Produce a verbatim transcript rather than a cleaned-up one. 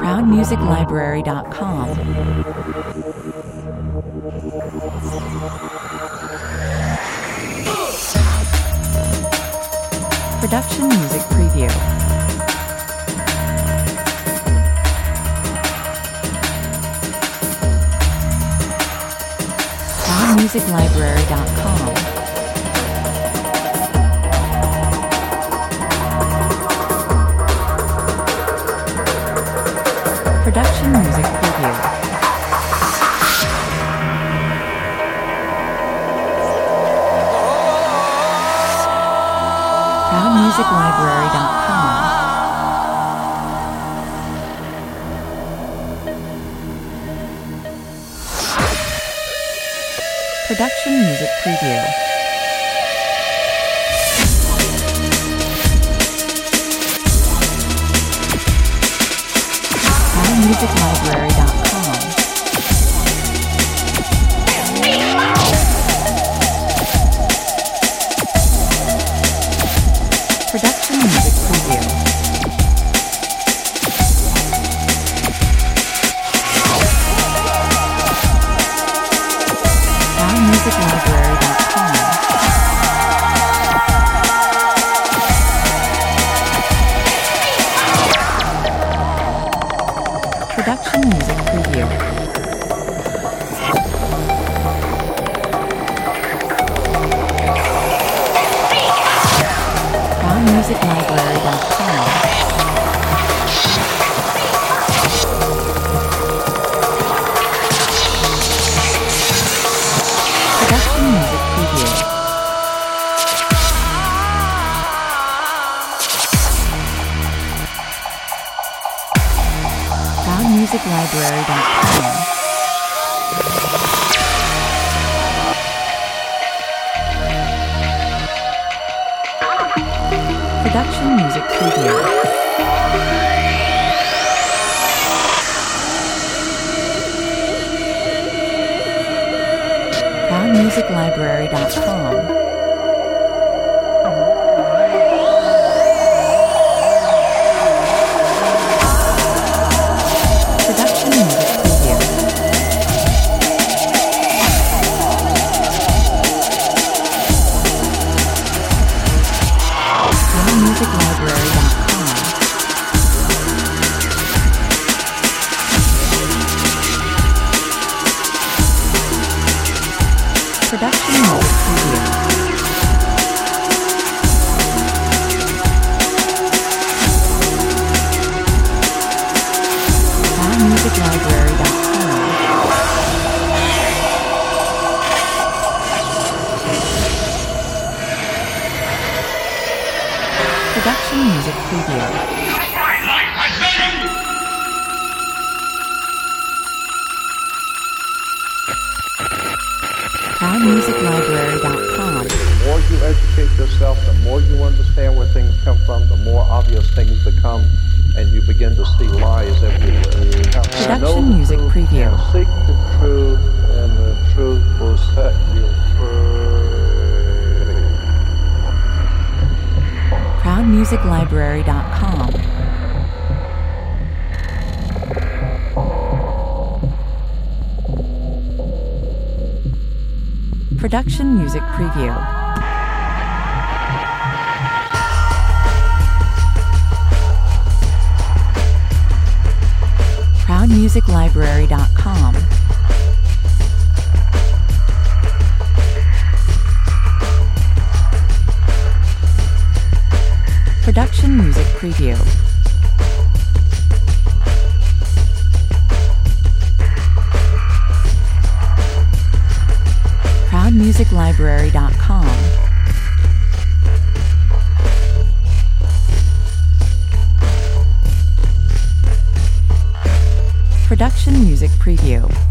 proud music library dot com. Production music preview. proud music library dot com. Production music preview. proud music library dot com. Production music preview. proud music library dot com. Production music preview. proud music library dot com. Production music preview. proud music library dot com. Production music preview. proud music library dot com. Production music preview. proud music library dot com. Production music preview. proud music library dot com. Production music preview. proud music library dot com. Production music preview. proud music library dot com. The more you educate yourself, the more you understand where things come from, the more obvious things become, and you begin to see lies everywhere. Production music preview. Seek the truth, and the truth will set you free. proud music library dot com. Production music preview. proud music library dot com. Production music preview. proud music library dot com. Production music preview.